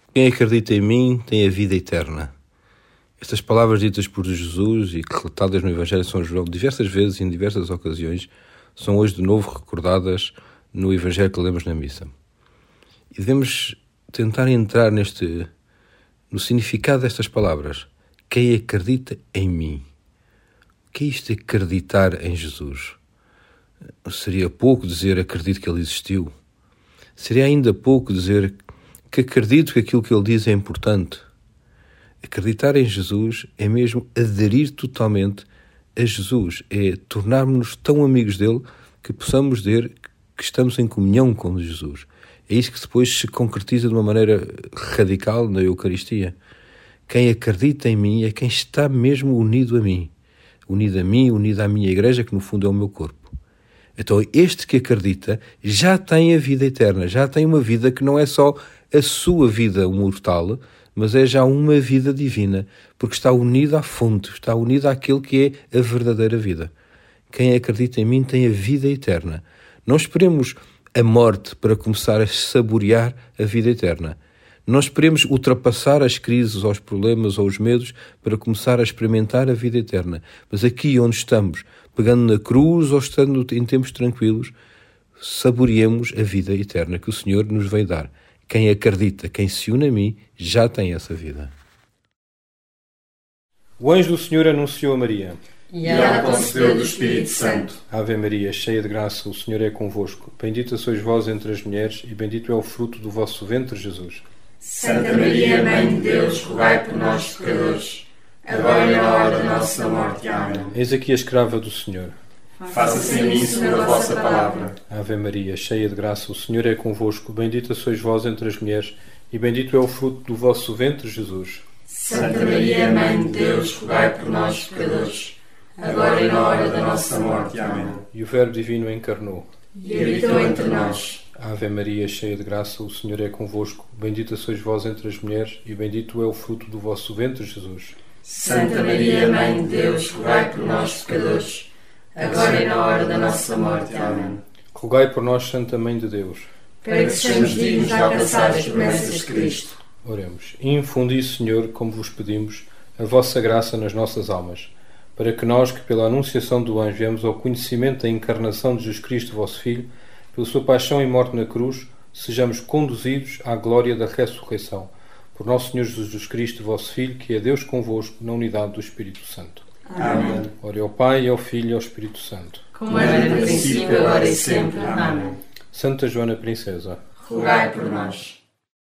Quem acredita em mim tem a vida eterna. Estas palavras ditas por Jesus e relatadas no Evangelho de São João diversas vezes e em diversas ocasiões são hoje de novo recordadas no Evangelho que lemos na missa. E devemos tentar entrar no significado destas palavras. Quem acredita em mim? O que é isto de acreditar em Jesus? Seria pouco dizer acredito que ele existiu? Seria ainda pouco dizer que acredito que aquilo que ele diz é importante? Acreditar em Jesus é mesmo aderir totalmente a Jesus, é tornarmos-nos tão amigos dele que possamos dizer que estamos em comunhão com Jesus. É isso que depois se concretiza de uma maneira radical na Eucaristia. Quem acredita em mim é quem está mesmo unido a mim, unido à minha Igreja, que no fundo é o meu corpo. Então este que acredita já tem a vida eterna, já tem uma vida que não é só a sua vida mortal, mas é já uma vida divina, porque está unido à fonte, está unido àquele que é a verdadeira vida. Quem acredita em mim tem a vida eterna. Não esperemos a morte para começar a saborear a vida eterna. Não esperemos ultrapassar as crises, os problemas ou os medos para começar a experimentar a vida eterna. Mas aqui onde estamos, pegando na cruz ou estando em tempos tranquilos, saboreemos a vida eterna que o Senhor nos veio dar. Quem acredita, quem se une a mim, já tem essa vida. O anjo do Senhor anunciou a Maria. E ela concebeu do Espírito Santo. Ave Maria, cheia de graça, o Senhor é convosco. Bendita sois vós entre as mulheres e bendito é o fruto do vosso ventre, Jesus. Santa Maria, Mãe de Deus, rogai por nós, pecadores, agora e na hora da nossa morte. Amém. Eis aqui a escrava do Senhor. Faça-se em mim segundo a vossa palavra. Ave Maria, cheia de graça, o Senhor é convosco. Bendita sois vós entre as mulheres e bendito é o fruto do vosso ventre, Jesus. Santa Maria, Mãe de Deus, rogai por nós, pecadores, agora e na hora da nossa morte. Amém. E o Verbo Divino encarnou E habitou entre nós. Ave Maria, cheia de graça, o Senhor é convosco. Bendita sois vós entre as mulheres e bendito é o fruto do vosso ventre, Jesus. Santa Maria, Mãe de Deus, rogai por nós, pecadores, agora e na hora da nossa morte. Amém. Rogai por nós, Santa Mãe de Deus, para que sejamos dignos de alcançar as promessas de Cristo. Oremos. Infundi, Senhor, como vos pedimos, a vossa graça nas nossas almas, para que nós, que pela anunciação do anjo viemos ao conhecimento da encarnação de Jesus Cristo, vosso Filho, pela sua paixão e morte na cruz, sejamos conduzidos à glória da ressurreição. Por nosso Senhor Jesus Cristo, vosso Filho, que é Deus convosco, na unidade do Espírito Santo. Amém. Ore ao Pai, ao Filho e ao Espírito Santo. Como era no princípio, agora e sempre. Amém. Santa Joana Princesa, rogai por nós.